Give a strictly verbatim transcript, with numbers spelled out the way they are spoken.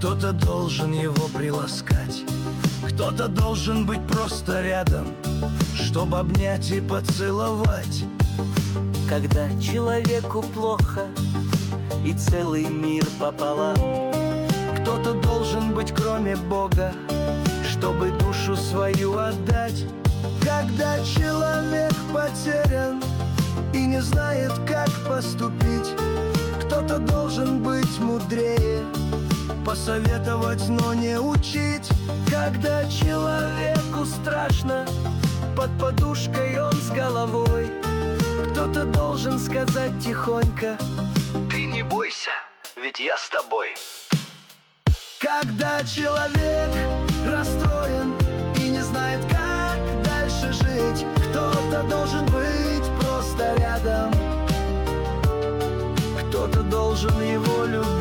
Кто-то должен его приласкать, кто-то должен быть просто рядом, чтобы обнять и поцеловать. Когда человеку плохо и целый мир пополам, кто-то должен быть кроме Бога, чтобы душу свою отдать. Когда человек потерян и не знает, как поступить, кто-то должен быть мудрее, посоветовать, но не учить. Когда человеку страшно, под подушкой он с головой, кто-то должен сказать тихонько: ты не бойся, ведь я с тобой. Когда человек расстроен и не знает, как дальше жить, кто-то должен быть просто рядом, кто-то должен его любить.